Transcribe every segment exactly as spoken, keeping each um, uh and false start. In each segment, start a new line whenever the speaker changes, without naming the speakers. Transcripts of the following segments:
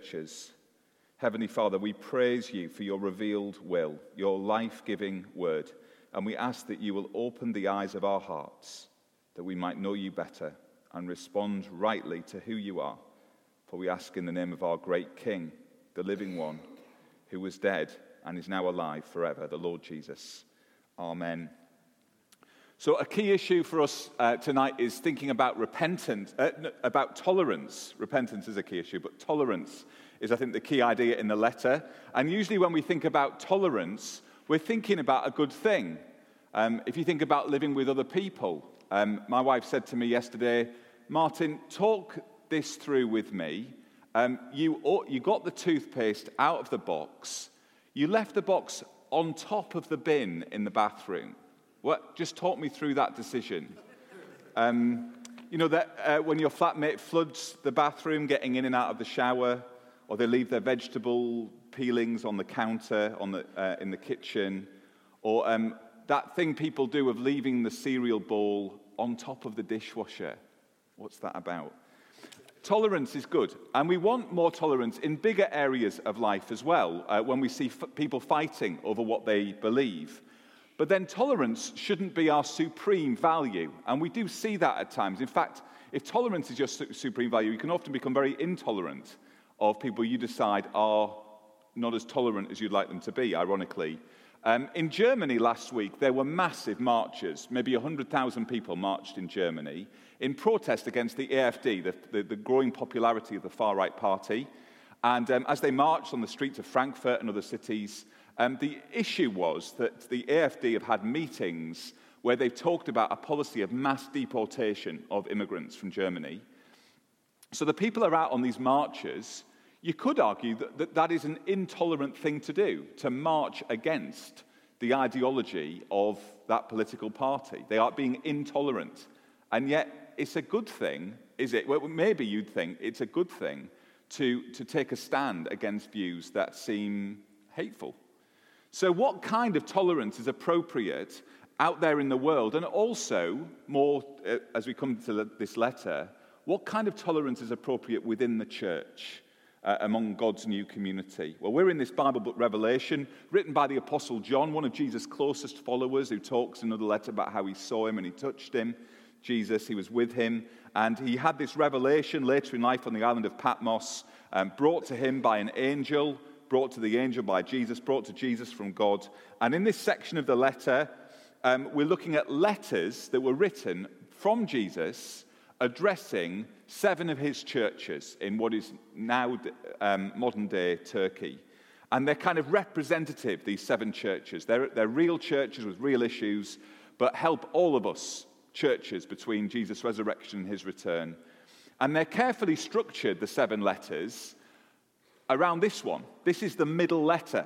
churches. Heavenly Father, we praise you for your revealed will, your life-giving word, and we ask that you will open the eyes of our hearts, that we might know you better and respond rightly to who you are. For we ask in the name of our great King, the living one, who was dead and is now alive forever, the Lord Jesus. Amen. So a key issue for us uh, tonight is thinking about repentance, uh, about tolerance. Repentance is a key issue, but tolerance is, I think, the key idea in the letter. And usually when we think about tolerance, we're thinking about a good thing. Um, if you think about living with other people, um, my wife said to me yesterday, Martin, talk this through with me. Um, you, you got the toothpaste out of the box. You left the box on top of the bin in the bathroom. What? Just talk me through that decision. Um, you know, that uh, when your flatmate floods the bathroom getting in and out of the shower, or they leave their vegetable peelings on the counter on the, uh, in the kitchen, or um, that thing people do of leaving the cereal bowl on top of the dishwasher. What's that about? Tolerance is good, and we want more tolerance in bigger areas of life as well, uh, when we see f- people fighting over what they believe. But then tolerance shouldn't be our supreme value, and we do see that at times. In fact, if tolerance is your su- supreme value, you can often become very intolerant of people you decide are not as tolerant as you'd like them to be, ironically. Um, in Germany last week, there were massive marches. Maybe one hundred thousand people marched in Germany in protest against the A F D, the, the, the growing popularity of the far-right party. And um, as they marched on the streets of Frankfurt and other cities, Um, the issue was that the A F D have had meetings where they've talked about a policy of mass deportation of immigrants from Germany. So the people are out on these marches. You could argue that that, that is an intolerant thing to do, to march against the ideology of that political party. They are being intolerant. And yet, it's a good thing, is it? Well, maybe you'd think it's a good thing to, to take a stand against views that seem hateful. So what kind of tolerance is appropriate out there in the world? And also, more uh, as we come to this letter, what kind of tolerance is appropriate within the church, uh, among God's new community? Well, we're in this Bible book, Revelation, written by the Apostle John, one of Jesus' closest followers, who talks in another letter about how he saw him and he touched him. Jesus, he was with him, and he had this revelation later in life on the island of Patmos, um, brought to him by an angel, brought to the angel by Jesus, brought to Jesus from God. And in this section of the letter, um, we're looking at letters that were written from Jesus addressing seven of his churches in what is now um, modern-day Turkey. And they're kind of representative, these seven churches. They're, they're real churches with real issues, but help all of us, churches, between Jesus' resurrection and his return. And they're carefully structured, the seven letters, around this one. This is the middle letter.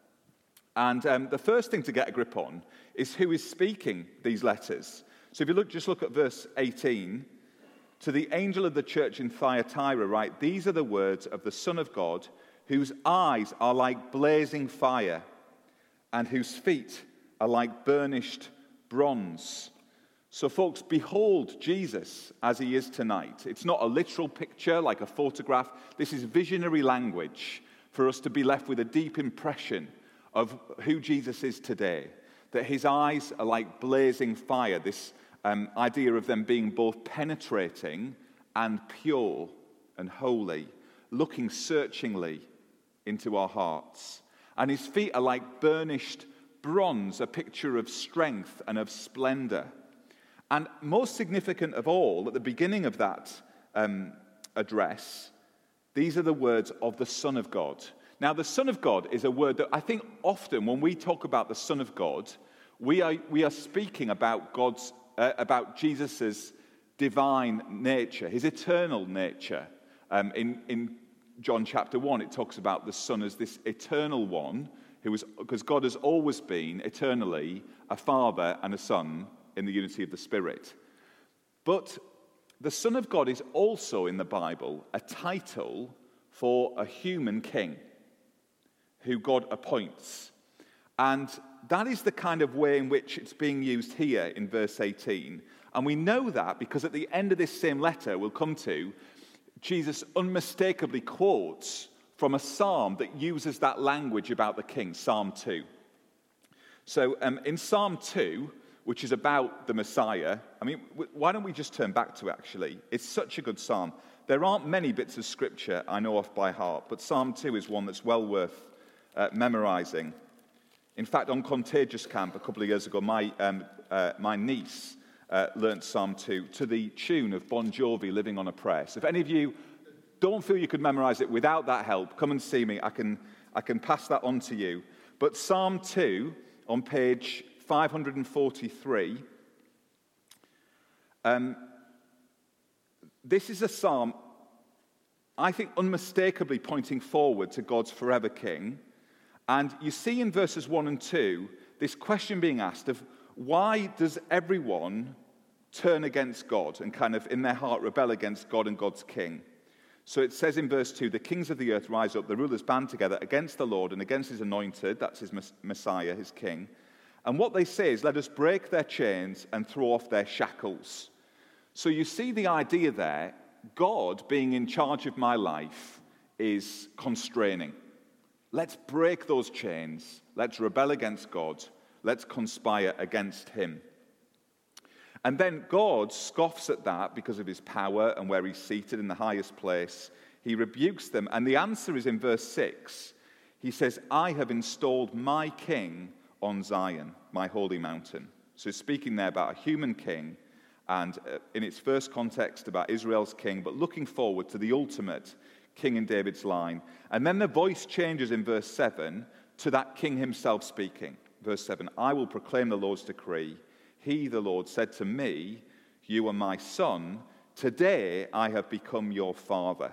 And um, the first thing to get a grip on is who is speaking these letters. So if you look, just look at verse eighteen. To the angel of the church in Thyatira write, these are the words of the Son of God, whose eyes are like blazing fire, and whose feet are like burnished bronze. So folks, behold Jesus as he is tonight. It's not a literal picture like a photograph. This is visionary language for us to be left with a deep impression of who Jesus is today. That his eyes are like blazing fire, this um, idea of them being both penetrating and pure and holy, looking searchingly into our hearts. And his feet are like burnished bronze, a picture of strength and of splendor. And most significant of all, at the beginning of that um, address, these are the words of the Son of God. Now, the Son of God is a word that I think often when we talk about the Son of God, we are we are speaking about God's uh, about Jesus's divine nature, his eternal nature. Um, in in John chapter one, it talks about the Son as this eternal one, who was because God has always been eternally a Father and a Son in the unity of the Spirit. But the Son of God is also in the Bible a title for a human king who God appoints. And that is the kind of way in which it's being used here in verse eighteen. And we know that because at the end of this same letter we'll come to, Jesus unmistakably quotes from a psalm that uses that language about the king, Psalm two. So um, in Psalm two, which is about the Messiah, I mean, w- why don't we just turn back to it, actually? It's such a good psalm. There aren't many bits of scripture I know off by heart, but Psalm two is one that's well worth uh, memorizing. In fact, on Contagious Camp a couple of years ago, my, um, uh, my niece uh, learnt Psalm two to the tune of Bon Jovi, Living on a Prayer. So if any of you don't feel you could memorize it without that help, come and see me. I can, I can pass that on to you. But Psalm two, on page five forty-three, um, this is a psalm, I think, unmistakably pointing forward to God's forever king. And you see in verses one and two, this question being asked of why does everyone turn against God and kind of in their heart rebel against God and God's king? So it says in verse two, the kings of the earth rise up, the rulers band together against the Lord and against his anointed, that's his Messiah, his king. And what they say is, let us break their chains and throw off their shackles. So you see the idea there, God being in charge of my life is constraining. Let's break those chains. Let's rebel against God. Let's conspire against him. And then God scoffs at that because of his power and where he's seated in the highest place. He rebukes them. And the answer is in verse six. He says, I have installed my king on Zion, my holy mountain. So speaking there about a human king, and in its first context about Israel's king, but looking forward to the ultimate king in David's line. And then the voice changes in verse seven to that king himself speaking. Verse seven, I will proclaim the Lord's decree. He, the Lord, said to me, you are my son. Today I have become your father.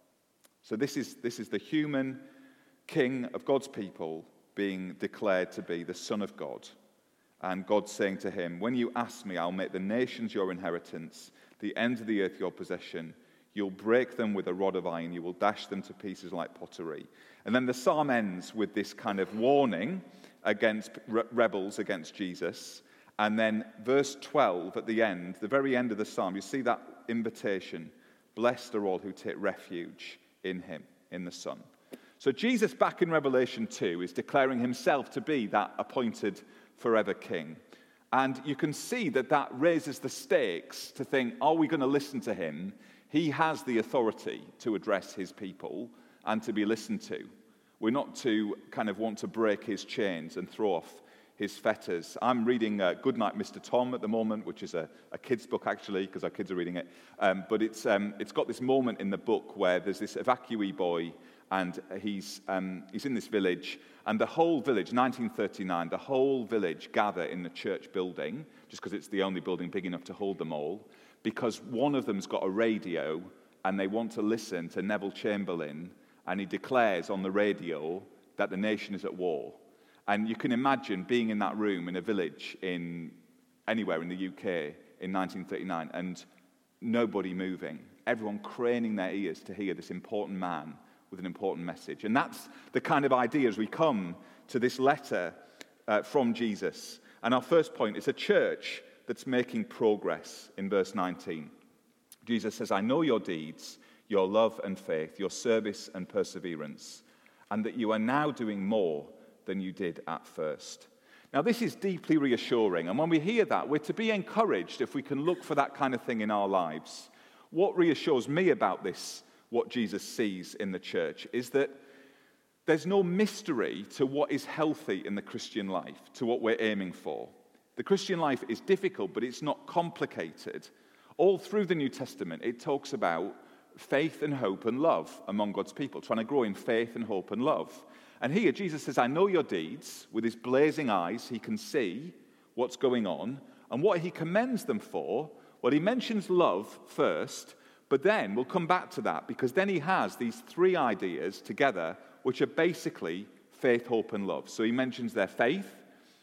So this is, this is the human king of God's people being declared to be the Son of God. And God saying to him, when you ask me, I'll make the nations your inheritance, the ends of the earth your possession. You'll break them with a rod of iron. You will dash them to pieces like pottery. And then the psalm ends with this kind of warning against re- rebels against Jesus. And then verse twelve at the end, the very end of the psalm, you see that invitation. Blessed are all who take refuge in him, in the Son. So Jesus back in Revelation two is declaring himself to be that appointed forever king. And you can see that that raises the stakes to think, are we going to listen to him? He has the authority to address his people and to be listened to. We're not to kind of want to break his chains and throw off his fetters. I'm reading uh, Goodnight, Mister Tom at the moment, which is a, a kid's book, actually, because our kids are reading it. Um, but it's um, it's got this moment in the book where there's this evacuee boy, and he's um, he's in this village, and the whole village, nineteen thirty-nine, the whole village gather in the church building, just because it's the only building big enough to hold them all, because one of them's got a radio, and they want to listen to Neville Chamberlain, and he declares on the radio that the nation is at war. And you can imagine being in that room in a village in anywhere in the U K in nineteen thirty-nine, and nobody moving, everyone craning their ears to hear this important man with an important message. And that's the kind of idea as we come to this letter uh, from Jesus. And our first point is a church that's making progress in verse nineteen. Jesus says, I know your deeds, your love and faith, your service and perseverance, and that you are now doing more than you did at first. Now, this is deeply reassuring, and when we hear that, we're to be encouraged if we can look for that kind of thing in our lives. What reassures me about this, what Jesus sees in the church, is that there's no mystery to what is healthy in the Christian life, to what we're aiming for. The Christian life is difficult, but it's not complicated. All through the New Testament, it talks about faith and hope and love among God's people, trying to grow in faith and hope and love. And here, Jesus says, I know your deeds. With his blazing eyes, he can see what's going on. And what he commends them for, well, he mentions love first, but then we'll come back to that, because then he has these three ideas together, which are basically faith, hope, and love. So he mentions their faith,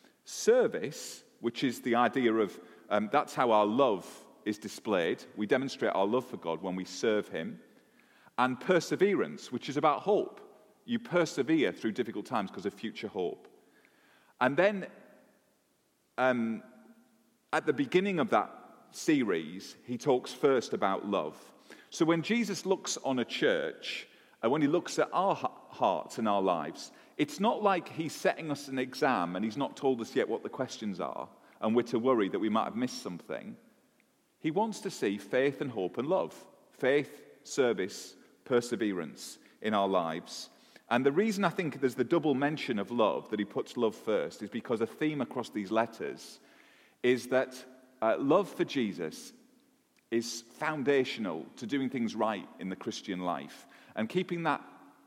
service, which is the idea of um, that's how our love is displayed. We demonstrate our love for God when we serve him. And perseverance, which is about hope. You persevere through difficult times because of future hope. And then um, at the beginning of that series, he talks first about love. So when Jesus looks on a church And when he looks at our hearts and our lives, it's not like he's setting us an exam and he's not told us yet what the questions are, and we're to worry that we might have missed something. He wants to see faith and hope and love. Faith, service, perseverance in our lives. And the reason I think there's the double mention of love, that he puts love first, is because a theme across these letters is that uh, love for Jesus is foundational to doing things right in the Christian life. And keeping that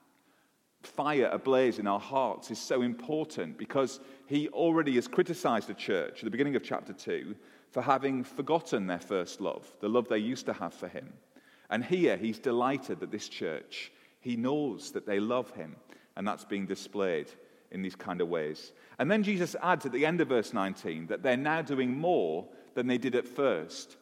fire ablaze in our hearts is so important, because he already has criticized the church at the beginning of chapter two for having forgotten their first love, the love they used to have for him. And here he's delighted that this church, he knows that they love him, and that's being displayed in these kind of ways. And then Jesus adds at the end of verse nineteen that they're now doing more than they did at first.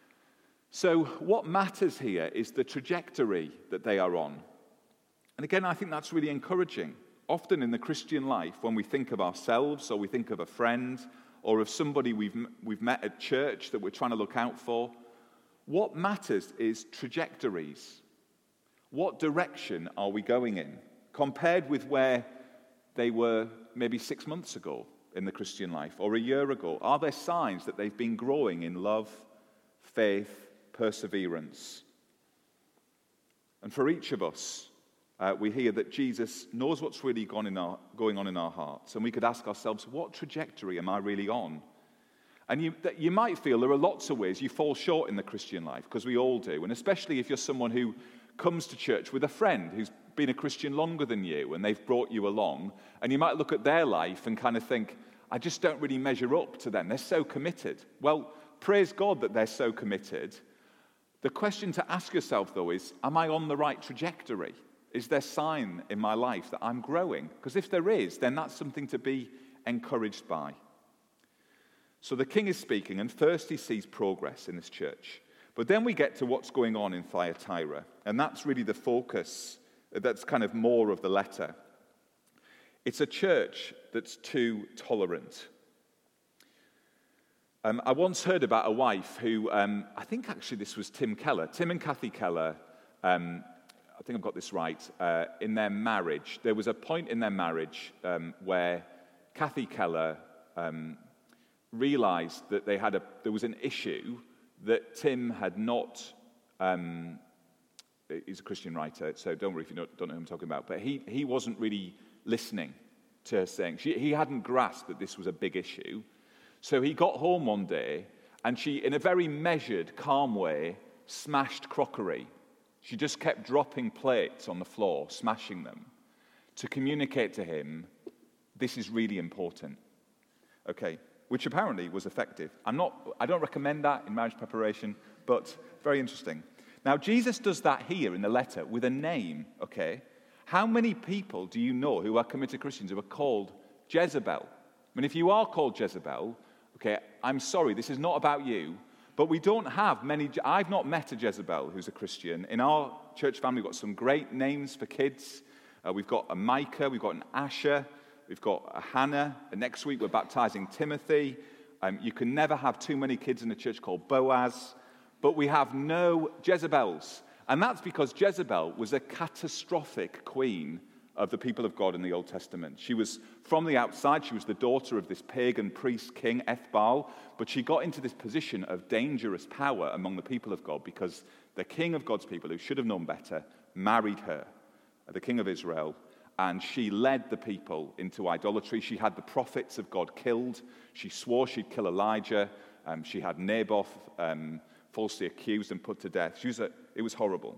So what matters here is the trajectory that they are on. And again, I think that's really encouraging. Often in the Christian life, when we think of ourselves, or we think of a friend, or of somebody we've, we've met at church that we're trying to look out for, what matters is trajectories. What direction are we going in, compared with where they were maybe six months ago in the Christian life, or a year ago? Are there signs that they've been growing in love, faith, perseverance? And for each of us, uh, we hear that Jesus knows what's really gone in our, going on in our hearts, and we could ask ourselves, what trajectory am I really on? And you, that you might feel there are lots of ways you fall short in the Christian life, because we all do, and especially if you're someone who comes to church with a friend who's been a Christian longer than you, and they've brought you along, and you might look at their life and kind of think, I just don't really measure up to them. They're so committed. Well, praise God that they're so committed. The question to ask yourself, though, is, am I on the right trajectory? Is there sign in my life that I'm growing? Because if there is, then that's something to be encouraged by. So the king is speaking, and first he sees progress in this church. But then we get to what's going on in Thyatira, and that's really the focus, that's kind of more of the letter. It's a church that's too tolerant. Um, I once heard about a wife who, um, I think actually this was Tim Keller, Tim and Kathy Keller, um, I think I've got this right, uh, in their marriage. There was a point in their marriage um, where Kathy Keller um, realized that they had a, there was an issue that Tim had not, um, he's a Christian writer, so don't worry if you don't, don't know who I'm talking about, but he, he wasn't really listening to her saying. She, he hadn't grasped that this was a big issue. So he got home one day, and she, in a very measured, calm way, smashed crockery. She just kept dropping plates on the floor, smashing them, to communicate to him, this is really important. Okay, which apparently was effective. I'm not, I don't recommend that in marriage preparation, but very interesting. Now, Jesus does that here in the letter with a name, okay? How many people do you know who are committed Christians who are called Jezebel? I mean, if you are called Jezebel, okay, I'm sorry, this is not about you, but we don't have many. I've not met a Jezebel who's a Christian. In our church family, we've got some great names for kids. Uh, we've got a Micah, we've got an Asher, we've got a Hannah, and next week we're baptizing Timothy. Um, you can never have too many kids in a church called Boaz, but we have no Jezebels. And that's because Jezebel was a catastrophic queen of the people of God in the Old Testament. She was from the outside, she was the daughter of this pagan priest king, Ethbaal, but she got into this position of dangerous power among the people of God because the king of God's people, who should have known better, married her, the king of Israel, and she led the people into idolatry. She had the prophets of God killed. She swore she'd kill Elijah. Um, she had Naboth um, falsely accused and put to death. She was a, it was horrible.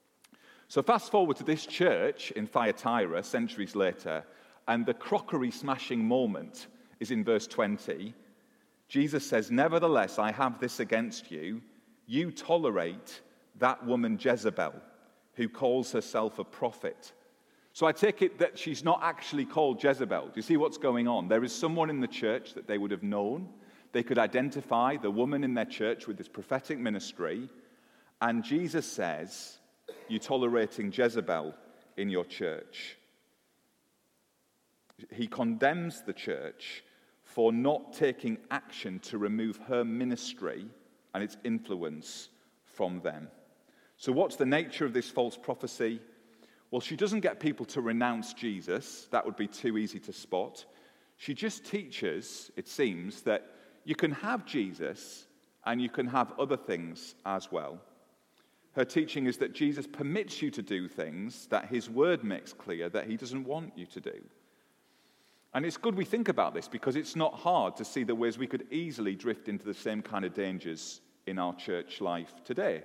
So fast forward to this church in Thyatira, centuries later, and the crockery smashing moment is in verse twenty. Jesus says, nevertheless, I have this against you. You tolerate that woman Jezebel, who calls herself a prophet. So I take it that she's not actually called Jezebel. Do you see what's going on? There is someone in the church that they would have known. They could identify the woman in their church with this prophetic ministry. And Jesus says, you're tolerating Jezebel in your church. He condemns the church for not taking action to remove her ministry and its influence from them. So what's the nature of this false prophecy? Well, she doesn't get people to renounce Jesus. That would be too easy to spot. She just teaches, it seems, that you can have Jesus and you can have other things as well. Her teaching is that Jesus permits you to do things that his word makes clear that he doesn't want you to do. And it's good we think about this because it's not hard to see the ways we could easily drift into the same kind of dangers in our church life today.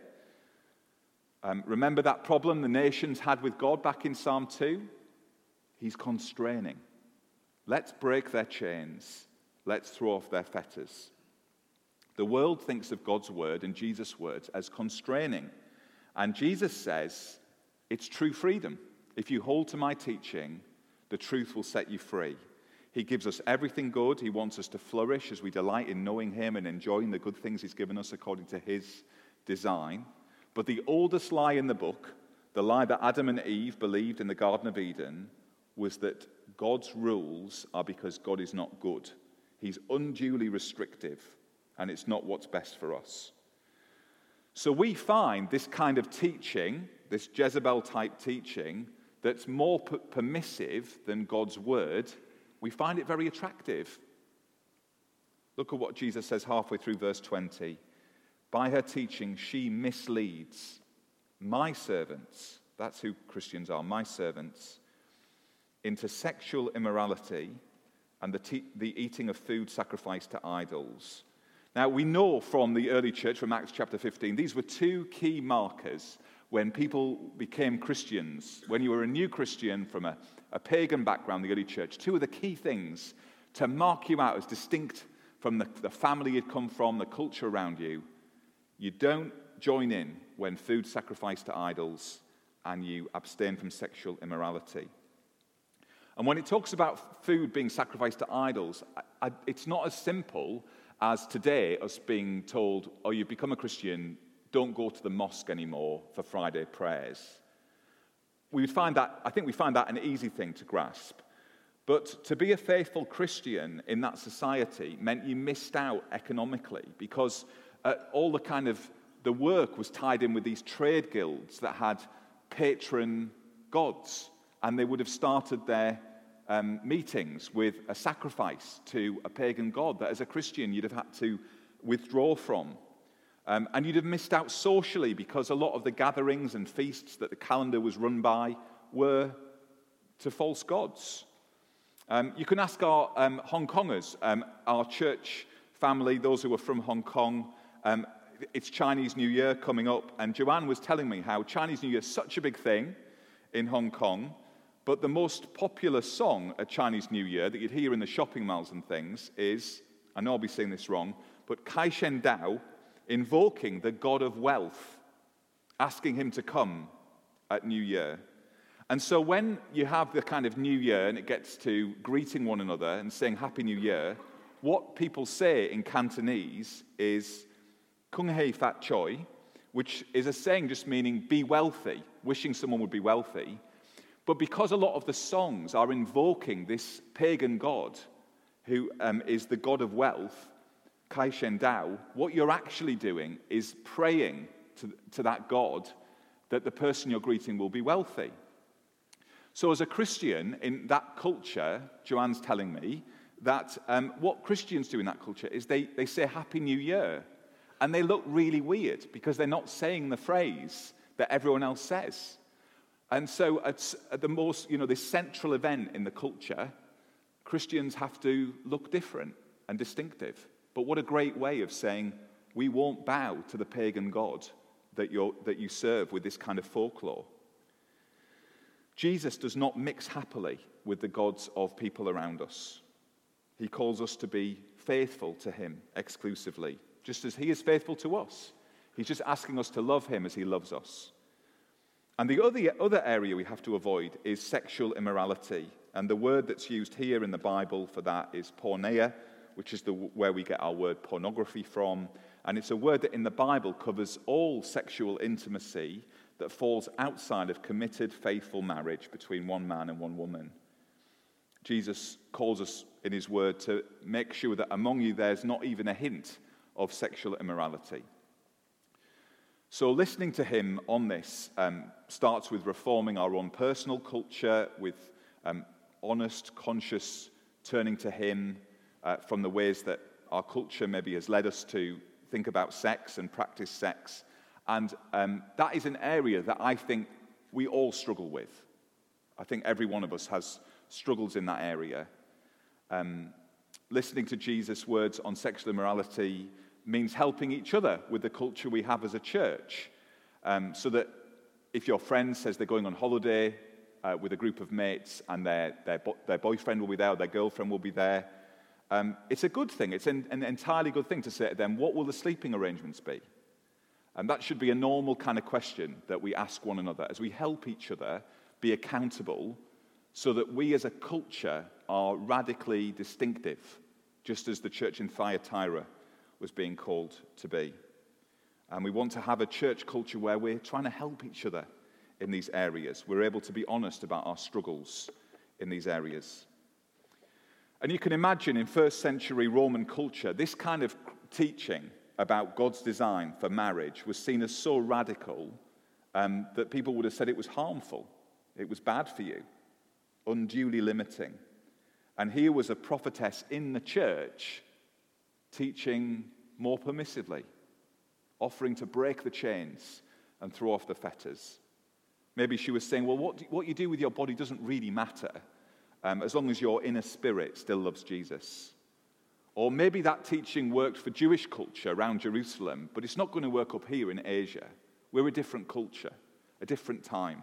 Um, remember that problem the nations had with God back in Psalm two? He's constraining. Let's break their chains. Let's throw off their fetters. The world thinks of God's word and Jesus' words as constraining. And Jesus says, it's true freedom. If you hold to my teaching, the truth will set you free. He gives us everything good. He wants us to flourish as we delight in knowing him and enjoying the good things he's given us according to his design. But the oldest lie in the book, the lie that Adam and Eve believed in the Garden of Eden, was that God's rules are because God is not good. He's unduly restrictive, and it's not what's best for us. So we find this kind of teaching, this Jezebel-type teaching, that's more p- permissive than God's word, we find it very attractive. Look at what Jesus says halfway through verse twenty. By her teaching, she misleads my servants, that's who Christians are, my servants, into sexual immorality and the, te- the eating of food sacrificed to idols. Now, we know from the early church, from Acts chapter fifteen, these were two key markers when people became Christians. When you were a new Christian from a, a pagan background, the early church, two of the key things to mark you out as distinct from the, the family you'd come from, the culture around you. You don't join in when food sacrificed to idols, and you abstain from sexual immorality. And when it talks about food being sacrificed to idols, I, I, it's not as simple as today us being told, oh, you've become a Christian, don't go to the mosque anymore for Friday prayers. We would find that, I think we find that an easy thing to grasp. But to be a faithful Christian in that society meant you missed out economically because uh, all the kind of, the work was tied in with these trade guilds that had patron gods. And they would have started their um, meetings with a sacrifice to a pagan god that as a Christian you'd have had to withdraw from. Um, and you'd have missed out socially because a lot of the gatherings and feasts that the calendar was run by were to false gods. Um, you can ask our um, Hong Kongers, um, our church family, those who are from Hong Kong. Um, it's Chinese New Year coming up, and Joanne was telling me how Chinese New Year is such a big thing in Hong Kong. But the most popular song at Chinese New Year that you'd hear in the shopping malls and things is, I know I'll be saying this wrong, but Kai Shen Dao invoking the god of wealth, asking him to come at New Year. And so when you have the kind of New Year and it gets to greeting one another and saying Happy New Year, what people say in Cantonese is Kung Hei Fat Choi, which is a saying just meaning be wealthy, wishing someone would be wealthy. But because a lot of the songs are invoking this pagan god, who um, is the god of wealth, Kai Shen Dao, what you're actually doing is praying to, to that god that the person you're greeting will be wealthy. So as a Christian in that culture, Joanne's telling me, that um, what Christians do in that culture is they, they say Happy New Year. And they look really weird because they're not saying the phrase that everyone else says. And so at the most, you know, this central event in the culture, Christians have to look different and distinctive. But what a great way of saying, we won't bow to the pagan god that, you're, that you serve with this kind of folklore. Jesus does not mix happily with the gods of people around us. He calls us to be faithful to him exclusively, just as he is faithful to us. He's just asking us to love him as he loves us. And the other, other area we have to avoid is sexual immorality. And the word that's used here in the Bible for that is porneia, which is the, where we get our word pornography from. And it's a word that in the Bible covers all sexual intimacy that falls outside of committed, faithful marriage between one man and one woman. Jesus calls us in his word to make sure that among you there's not even a hint of sexual immorality. So listening to him on this um, starts with reforming our own personal culture, with um, honest, conscious turning to him uh, from the ways that our culture maybe has led us to think about sex and practice sex. And um, that is an area that I think we all struggle with. I think every one of us has struggles in that area. Um, listening to Jesus' words on sexual immorality means helping each other with the culture we have as a church. Um, so that if your friend says they're going on holiday uh, with a group of mates and their, their, bo- their boyfriend will be there or their girlfriend will be there, um, it's a good thing. It's an, an entirely good thing to say to them, what will the sleeping arrangements be? And that should be a normal kind of question that we ask one another as we help each other be accountable so that we as a culture are radically distinctive, just as the church in Thyatira was being called to be. And we want to have a church culture where we're trying to help each other in these areas. We're able to be honest about our struggles in these areas. And you can imagine in first century Roman culture, this kind of teaching about God's design for marriage was seen as so radical um, that people would have said it was harmful. It was bad for you, unduly limiting. And here was a prophetess in the church teaching more permissively, offering to break the chains and throw off the fetters. Maybe she was saying, well, what, do, what you do with your body doesn't really matter, um, as long as your inner spirit still loves Jesus. Or maybe that teaching worked for Jewish culture around Jerusalem, but it's not going to work up here in Asia. We're a different culture, a different time.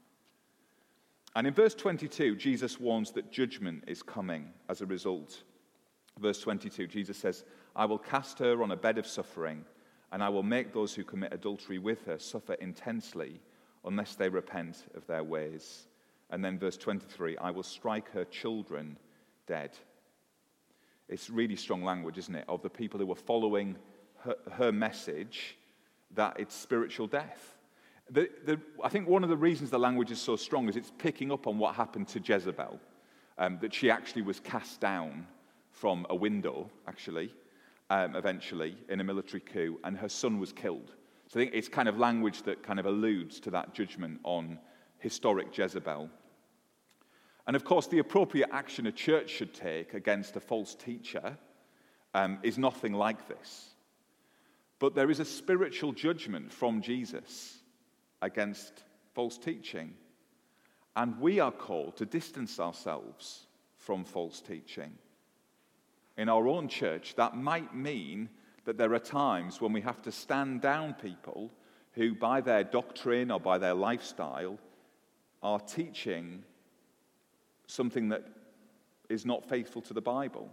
And in verse twenty-two, Jesus warns that judgment is coming as a result. Verse twenty-two, Jesus says, I will cast her on a bed of suffering, and I will make those who commit adultery with her suffer intensely unless they repent of their ways. And then verse twenty-three, I will strike her children dead. It's really strong language, isn't it, of the people who were following her, her message that it's spiritual death. The, the, I think one of the reasons the language is so strong is it's picking up on what happened to Jezebel, um, that she actually was cast down from a window, actually, um, eventually, in a military coup, and her son was killed. So I think it's kind of language that kind of alludes to that judgment on historic Jezebel. And of course, the appropriate action a church should take against a false teacher um, is nothing like this. But there is a spiritual judgment from Jesus against false teaching. And we are called to distance ourselves from false teaching. In our own church, that might mean that there are times when we have to stand down people who, by their doctrine or by their lifestyle, are teaching something that is not faithful to the Bible.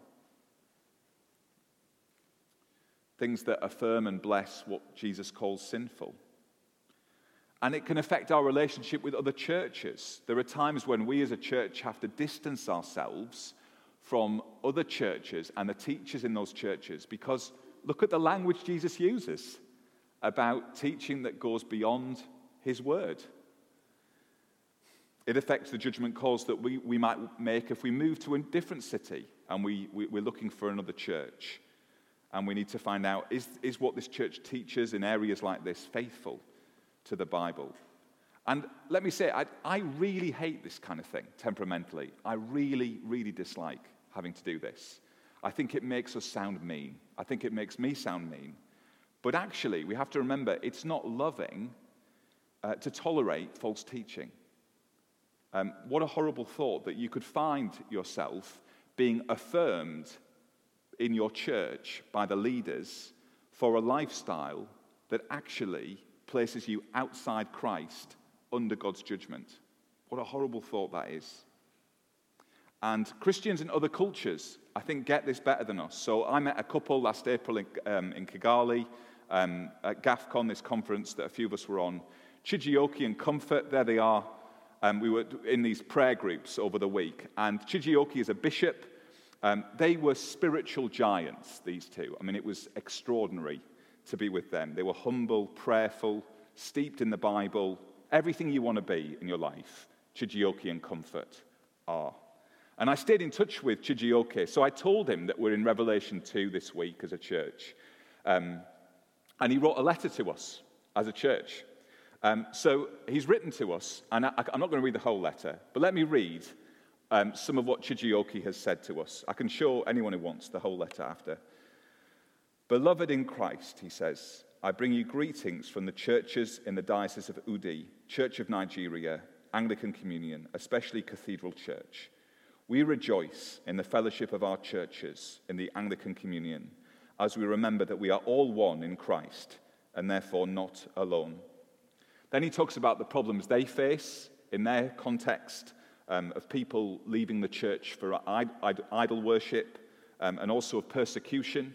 Things that affirm and bless what Jesus calls sinful. And it can affect our relationship with other churches. There are times when we as a church have to distance ourselves from other churches and the teachers in those churches, because look at the language Jesus uses about teaching that goes beyond his word. It affects the judgment calls that we, we might make if we move to a different city and we, we, we're looking for another church. And we need to find out, is, is what this church teaches in areas like this faithful to the Bible? And let me say, I, I really hate this kind of thing, temperamentally. I really, really dislike having to do this. I think it makes us sound mean. I think it makes me sound mean. But actually, we have to remember, it's not loving uh, to tolerate false teaching. Um, what a horrible thought that you could find yourself being affirmed in your church by the leaders for a lifestyle that actually places you outside Christ under God's judgment. What a horrible thought that is. And Christians in other cultures, I think, get this better than us. So I met a couple last April in, um, in Kigali um, at GAFCON, this conference that a few of us were on. Chijioke and Comfort, there they are. Um, we were in these prayer groups over the week. And Chijioke is a bishop. Um, they were spiritual giants, these two. I mean, it was extraordinary to be with them. They were humble, prayerful, steeped in the Bible. Everything you want to be in your life, Chijioke and Comfort are. And I stayed in touch with Chijioke, so I told him that we're in Revelation two this week as a church. Um, and he wrote a letter to us. as a church. Um, so he's written to us, and I, I'm not going to read the whole letter, but let me read um, some of what Chijioke has said to us. I can show anyone who wants the whole letter after. Beloved in Christ, he says, I bring you greetings from the churches in the Diocese of Udi, Church of Nigeria, Anglican Communion, especially Cathedral Church. We rejoice in the fellowship of our churches in the Anglican Communion, as we remember that we are all one in Christ, and therefore not alone. Then he talks about the problems they face in their context um, of people leaving the church for idol worship um, and also of persecution.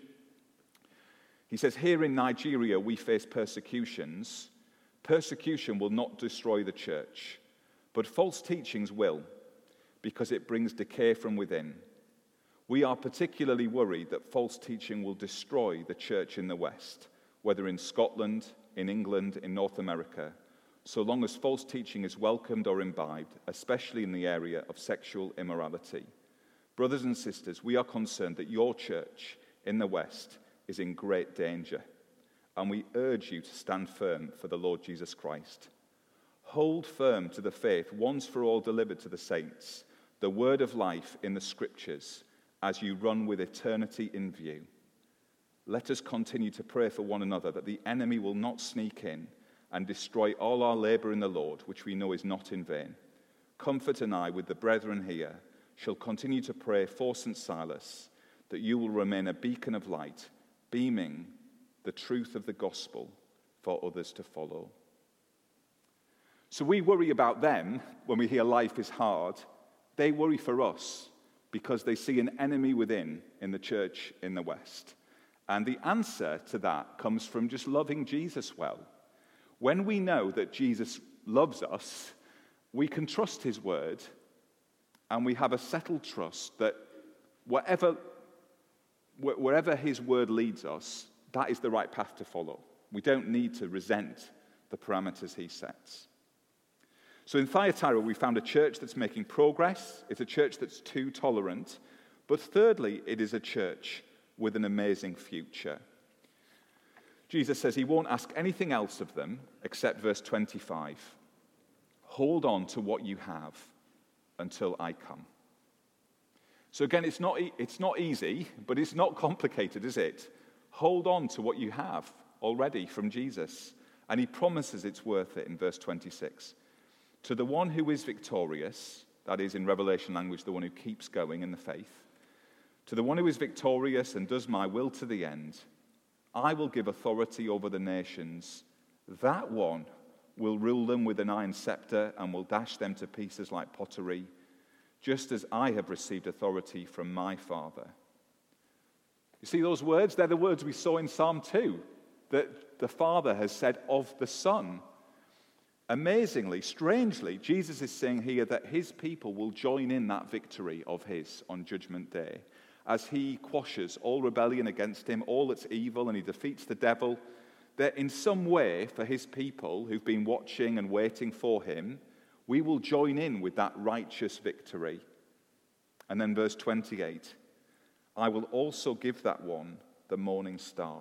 He says, here in Nigeria we face persecutions. Persecution will not destroy the church, but false teachings will, because it brings decay from within. We are particularly worried that false teaching will destroy the church in the West, whether in Scotland, in England, in North America, so long as false teaching is welcomed or imbibed, especially in the area of sexual immorality. Brothers and sisters, we are concerned that your church in the West is in great danger, and we urge you to stand firm for the Lord Jesus Christ. Hold firm to the faith once for all delivered to the saints, the word of life in the Scriptures, as you run with eternity in view. Let us continue to pray for one another that the enemy will not sneak in and destroy all our labor in the Lord, which we know is not in vain. Comfort and I, with the brethren here, shall continue to pray for Saint Silas, that you will remain a beacon of light, beaming the truth of the gospel for others to follow. So we worry about them when we hear life is hard. They worry for us because they see an enemy within in the church in the West. And the answer to that comes from just loving Jesus well. When we know that Jesus loves us, we can trust his word, and we have a settled trust that whatever, wherever his word leads us, that is the right path to follow. We don't need to resent the parameters he sets. So in Thyatira, we found a church that's making progress. It's a church that's too tolerant. But thirdly, it is a church with an amazing future. Jesus says he won't ask anything else of them except verse twenty-five. Hold on to what you have until I come. So again, it's not, it's not easy, but it's not complicated, is it? Hold on to what you have already from Jesus. And he promises it's worth it in verse twenty-six. To the one who is victorious, that is in Revelation language, the one who keeps going in the faith, to the one who is victorious and does my will to the end, I will give authority over the nations. That one will rule them with an iron scepter and will dash them to pieces like pottery, just as I have received authority from my Father. You see those words? They're the words we saw in Psalm two, that the Father has said of the Son. Amazingly, strangely, Jesus is saying here that his people will join in that victory of his on Judgment Day as he quashes all rebellion against him, all that's evil, and he defeats the devil. That in some way, for his people who've been watching and waiting for him, we will join in with that righteous victory. And then verse twenty-eight, I will also give that one the morning star.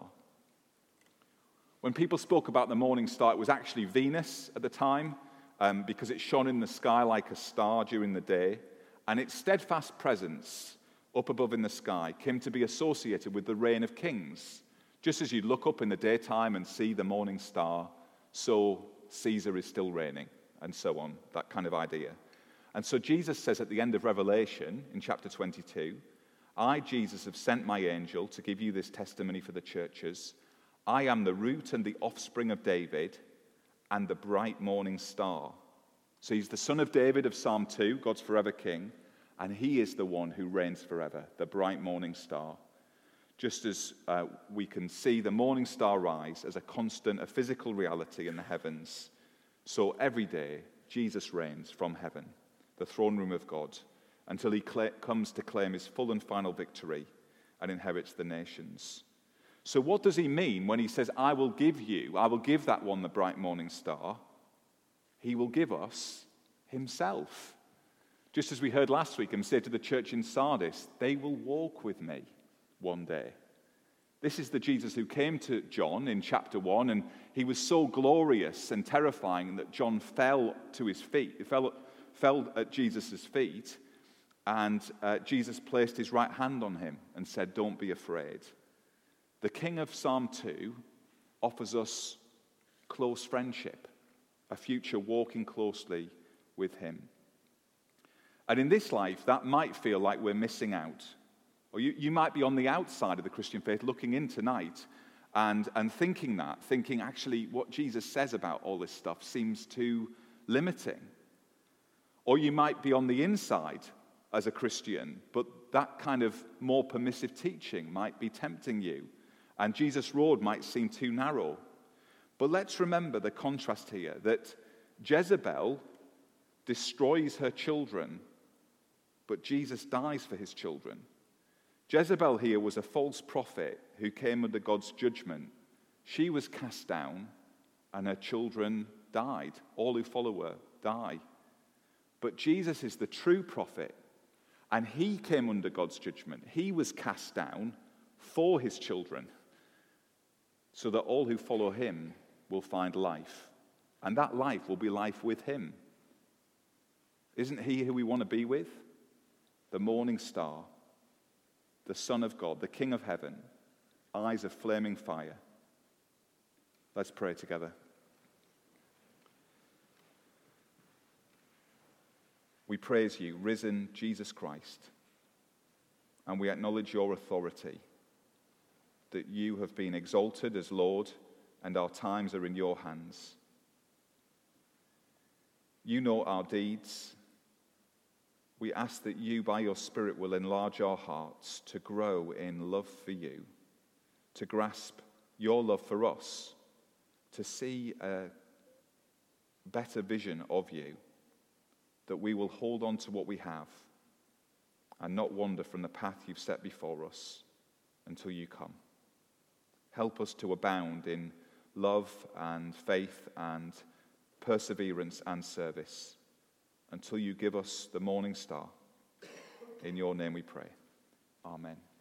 When people spoke about the morning star, it was actually Venus at the time, um, because it shone in the sky like a star during the day, and its steadfast presence up above in the sky came to be associated with the reign of kings. Just as you look up in the daytime and see the morning star, so Caesar is still reigning, and so on, that kind of idea. And so Jesus says at the end of Revelation, in chapter twenty-two, I, Jesus, have sent my angel to give you this testimony for the churches. I am the root and the offspring of David and the bright morning star. So he's the son of David of Psalm two, God's forever king, and he is the one who reigns forever, the bright morning star. Just as uh, we can see the morning star rise as a constant, a physical reality in the heavens, so every day Jesus reigns from heaven, the throne room of God, until he cl- comes to claim his full and final victory and inherits the nations. So what does he mean when he says, I will give you, I will give that one the bright morning star? He will give us himself. Just as we heard last week him say to the church in Sardis, they will walk with me one day. This is the Jesus who came to John in chapter one, and he was so glorious and terrifying that John fell to his feet. He fell, fell at Jesus' feet, and uh, Jesus placed his right hand on him and said, "Don't be afraid." The King of Psalm two offers us close friendship, a future walking closely with him. And in this life, that might feel like we're missing out. Or you, you might be on the outside of the Christian faith looking in tonight and, and thinking that, thinking actually what Jesus says about all this stuff seems too limiting. Or you might be on the inside as a Christian, but that kind of more permissive teaching might be tempting you, and Jesus' road might seem too narrow. But let's remember the contrast here, that Jezebel destroys her children, but Jesus dies for his children. Jezebel here was a false prophet who came under God's judgment. She was cast down, and her children died. All who follow her die. But Jesus is the true prophet, and he came under God's judgment. He was cast down for his children, so that all who follow him will find life. And that life will be life with him. Isn't he who we want to be with? The morning star, the Son of God, the King of heaven, eyes of flaming fire. Let's pray together. We praise you, risen Jesus Christ, and we acknowledge your authority, that you have been exalted as Lord, and our times are in your hands. You know our deeds. We ask that you, by your Spirit, will enlarge our hearts to grow in love for you, to grasp your love for us, to see a better vision of you, that we will hold on to what we have and not wander from the path you've set before us until you come. Help us to abound in love and faith and perseverance and service until you give us the morning star. In your name we pray. Amen.